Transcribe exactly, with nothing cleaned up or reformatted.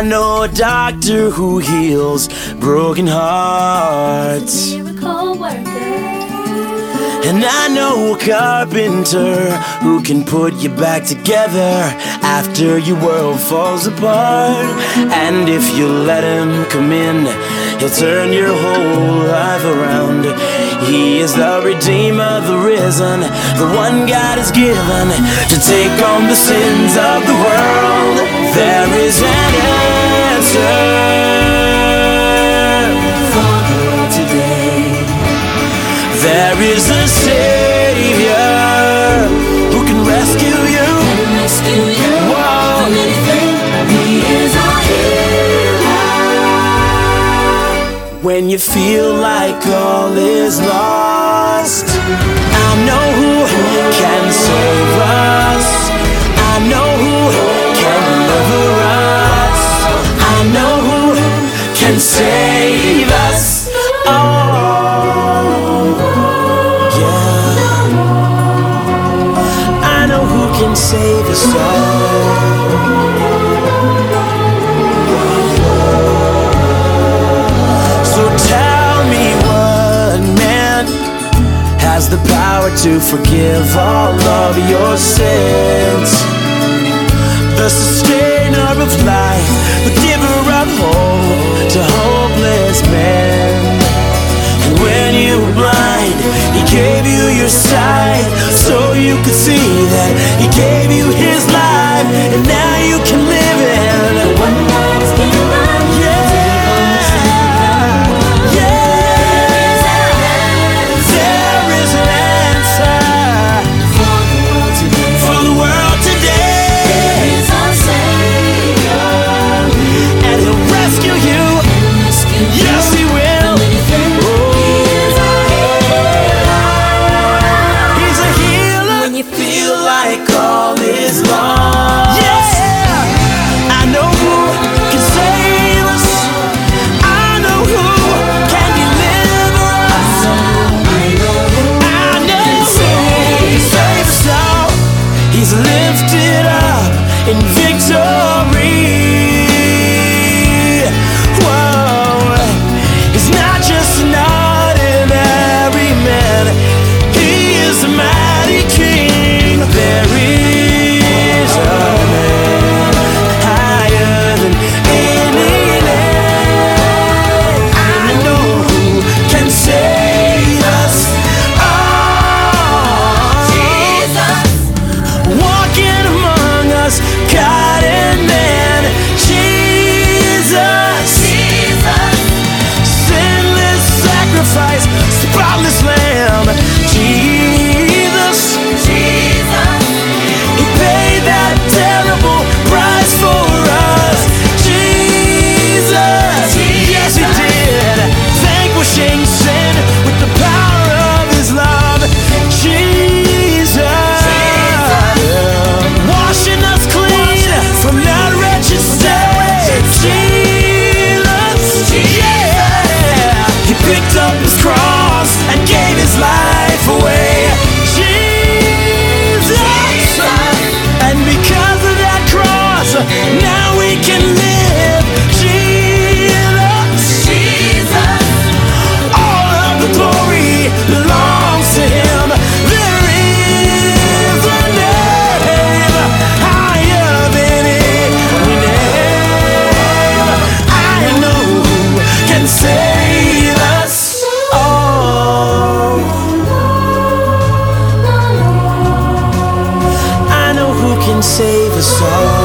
I know a doctor who heals broken hearts. Miracle worker. And I know a carpenter who can put you back together after your world falls apart. And if you let him come in, he'll turn your whole life around. He is the Redeemer, the risen, the one God has given to take on the sins of the world. There is an answer for the world today. There is a Savior who can rescue you. Can rescue you Whoa. from anything. He is our healer. When you feel like all is lost, I know who can save us. I know who can deliver us. I know who can save us. Oh, yeah. I know who can save us all. So tell me what man has the power to forgive all of your sins. The sustainer of life, the giver of hope to hopeless men. And when you were blind, he gave you your sight, so you could see that he gave you his life, and now you can live in One that is given. yeah, yeah. There is an answer For the world today. for the world today, Is our Savior. and he'll rescue you. Can rescue you Yes, he will. from anything. He is our healer. He's a healer when you feel like all is lost. Yeah, I know who can save us. I know who can deliver us. I know who I know who can save us all. He's lifted up in victory. Whoa, he's not just an ordinary man. He is a mighty king. There is a man higher than any name. I know who can save us all. Jesus. Walking among us, God and man. Jesus, Jesus. sinless sacrifice, spotless lamb. Jesus, Jesus. he paid that terrible price for us. Jesus, yes he did, vanquishing sin with the power of his love. Jesus, washing us clean from that wretched state. Jesus, yeah, he picked up his cross and gave his life away. Jesus, and because of that cross, now we can live. Jesus, Jesus. all of the glory belongs to him. There is a name higher than any name. I know who can save us all. I know who can save us all.